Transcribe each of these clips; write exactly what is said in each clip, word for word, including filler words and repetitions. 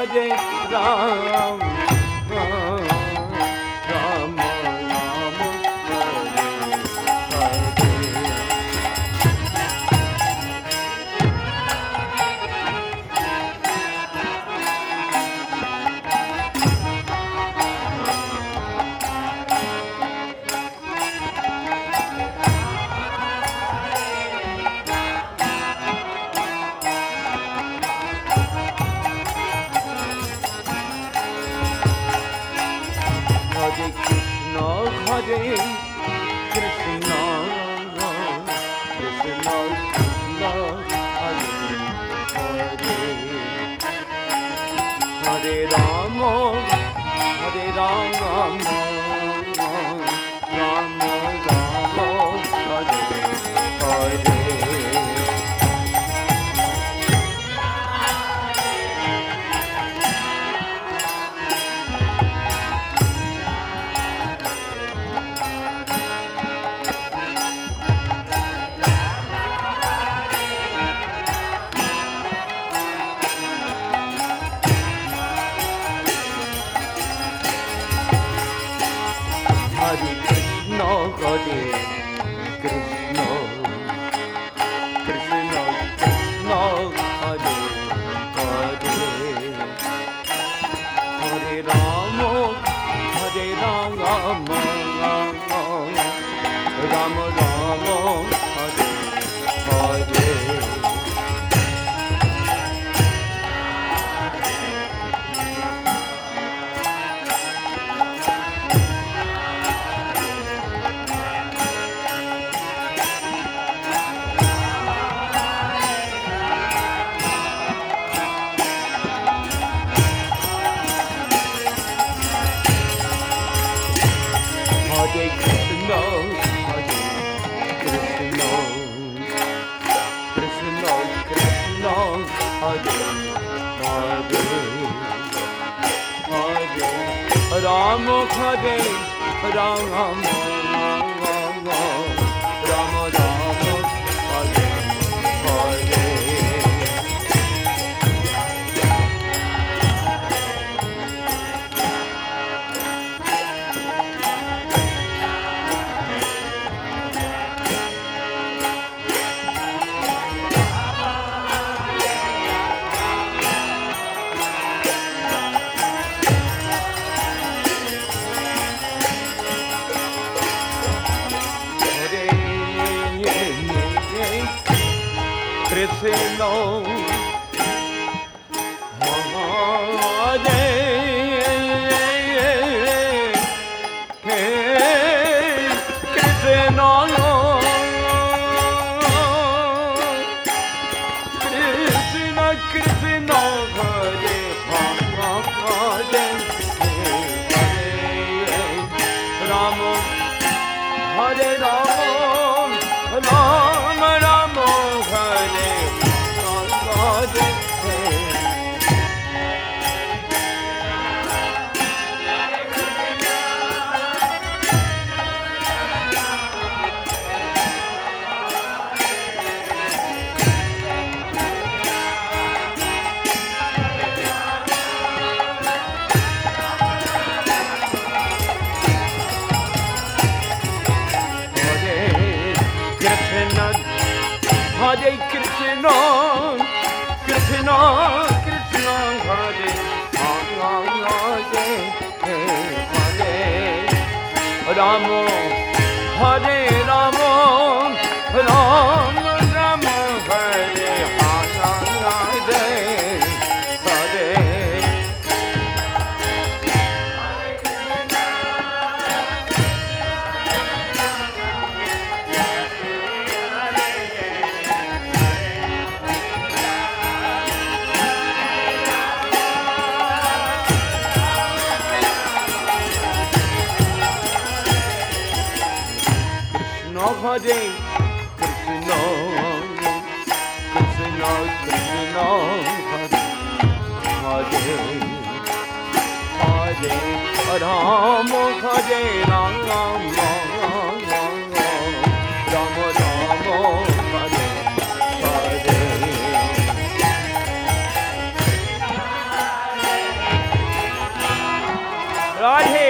Hare Ram, Ram Ram, Hare Krishna, Hare Krishna, Krishna Krishna, Hare Hare, Hare Rama, Hare Rama, Rama Rama, Hare Hare. Hare Krishna, Hare Krishna, Krishna Krishna, Hare Hare, Hare Rama, Hare Rama, Rama Rama, Hare Hare. Hare Krishna, Hare Krishna, Krishna Krishna, Hare Hare, Hare Rama, Hare Rama, Rama Rama, Hare Hare. Krishna, Hare Krishna, Krishna Krishna, Hare Hare, Rama, Hare Rama, Rama Rama, Hare Hare. Hare Krishna, Krishna Krishna, Hare Hare, Hare Rama, Hare Rama, Rama Rama, Hare Hare, Hare. Hare Krishna, Krishna Krishna, Hare Hare, Hare Rama, Hare Rama, Rama Rama, Hare Hare. Radhe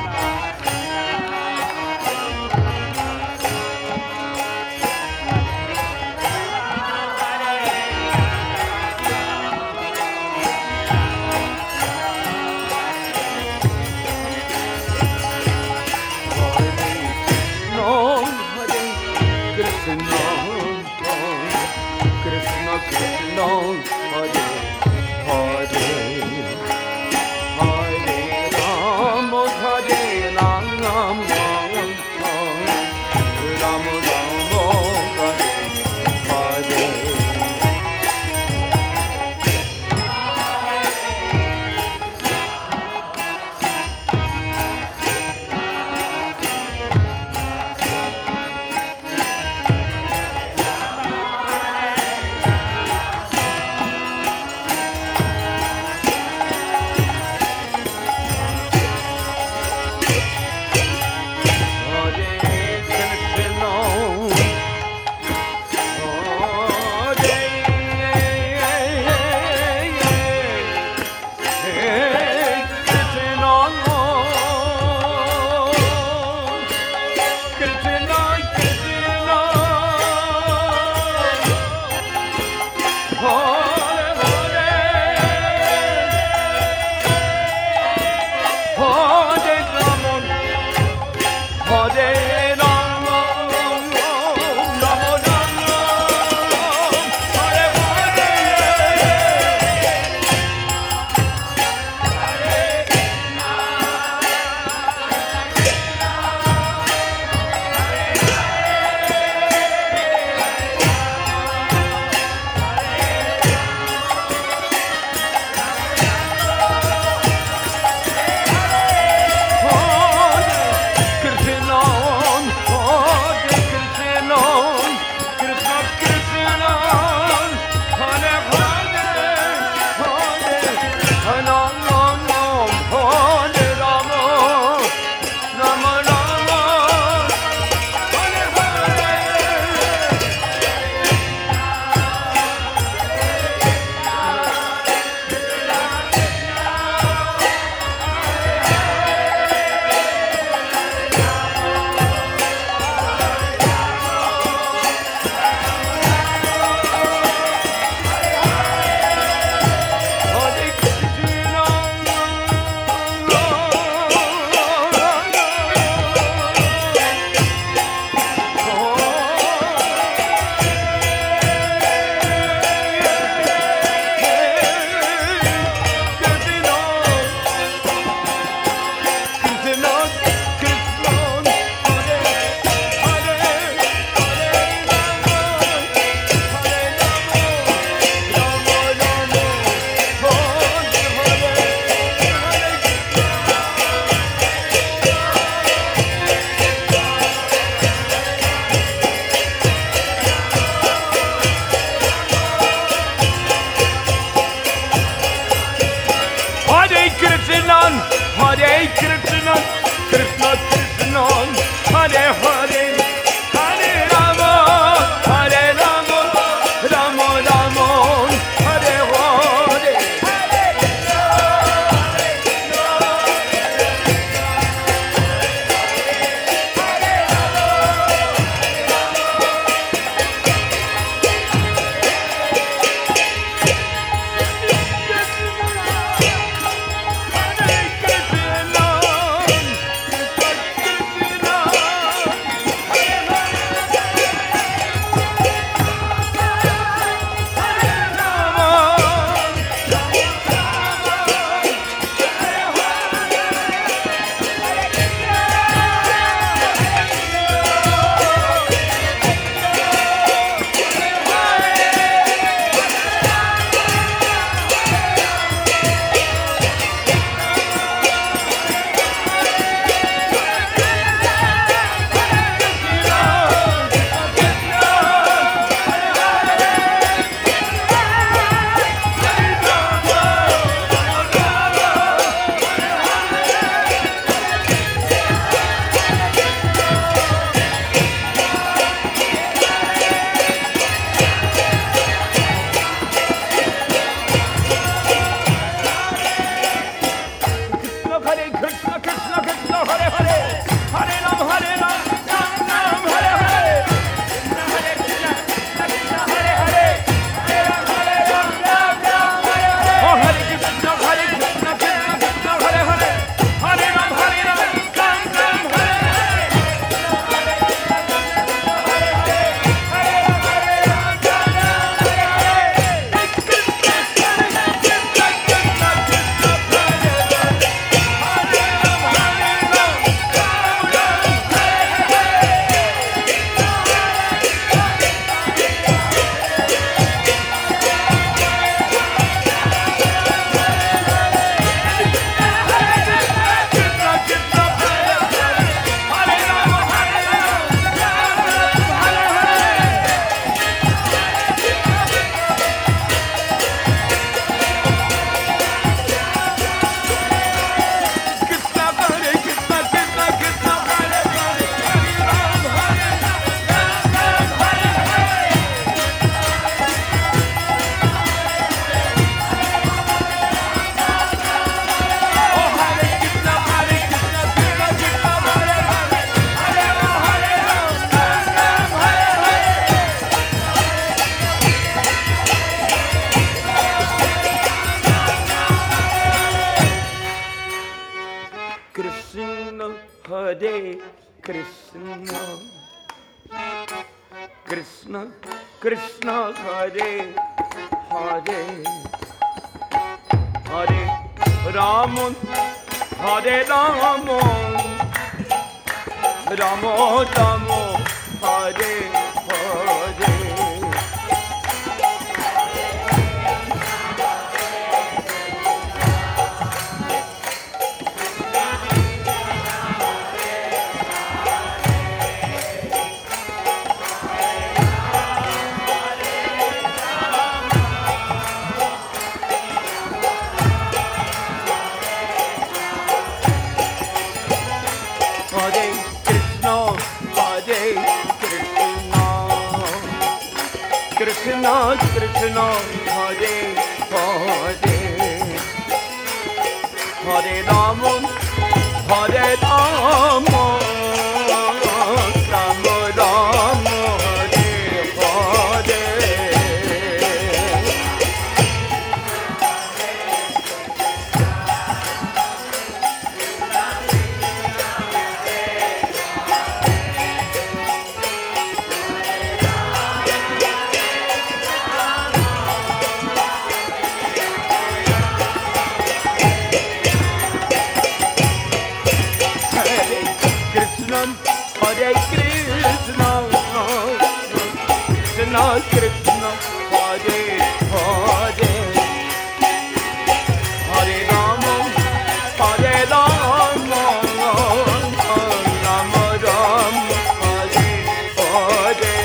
Hare Krishna, Krishna Krishna, Hare Hare, Hare Rama, Hare Rama, Rama Rama, Hare Hare. Hare Krishna. Hare Krishna, Krishna Krishna Hare Hare, Hare Rama, Hare Rama, Rama Rama, Hare Hare. Krishna Krishna Hare Hare, Hare Rama Hare Rama, Rama Rama Hare Hare. Hare Krishna, Krishna Krishna, Hare Hare, Hare Rama, Hare Rama, Rama Rama, Hare Hare.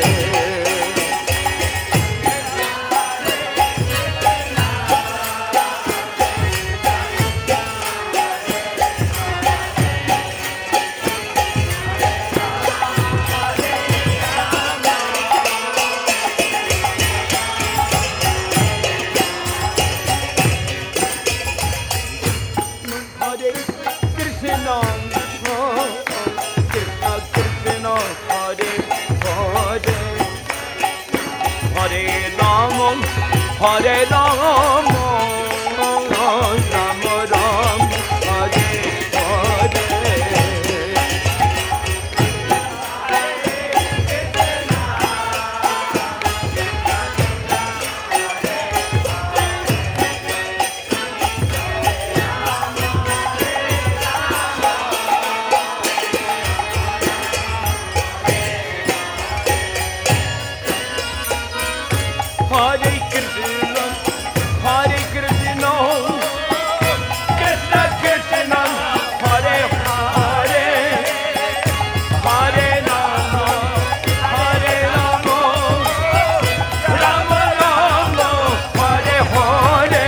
Hare Rama, Rama Rama, Hare Hare. Hare Krishna, Hare Krishna, Krishna Krishna, Hare Hare, Hare Rama, Hare Rama, Rama Rama, Hare Hare.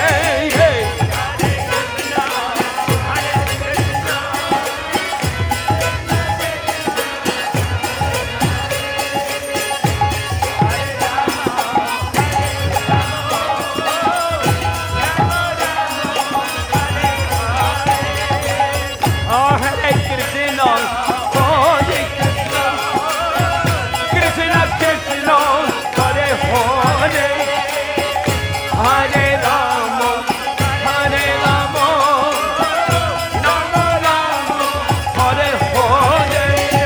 Hare Krishna, Hare Krishna, Krishna Krishna, Hare Hare, Hare Rama, Hare Rama, Rama Rama, Hare Hare.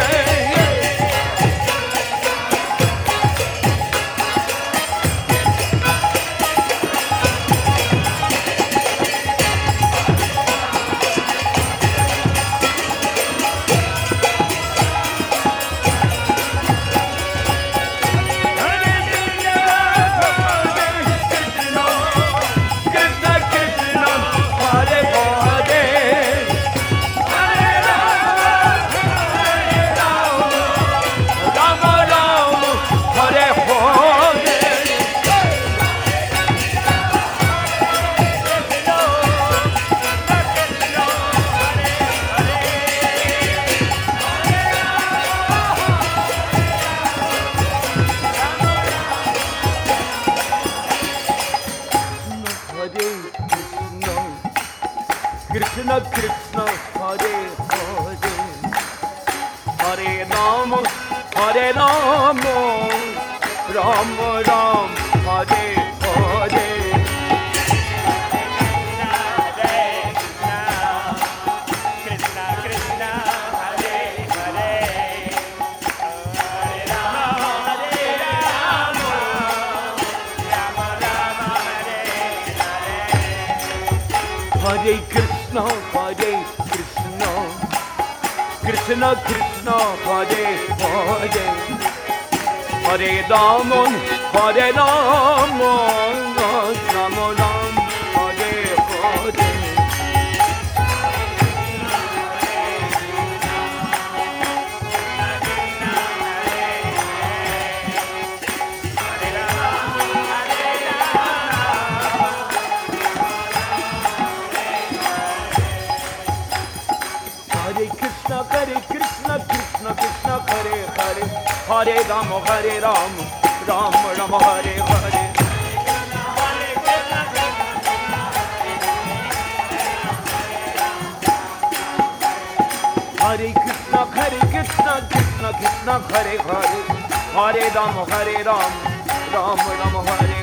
Krishna Krishna, Hare Hare, Hare Rama, Hare Rama, Rama Rama, Hare Hare. Krishna Krishna, Hare Krishna, Hare Krishna, Krishna Krishna, Hare Hare, Hare Rama, Hare Rama, Rama Rama, Hare Hare. Hare Krishna, Hare Krishna, Krishna Krishna, Hare Hare, Hare Rama, Hare Rama, Rama Rama, Hare Hare. Hare Krishna, Hare Krishna, Krishna Krishna, Hare Hare, Hare Rama, Hare Rama, Rama Rama, Hare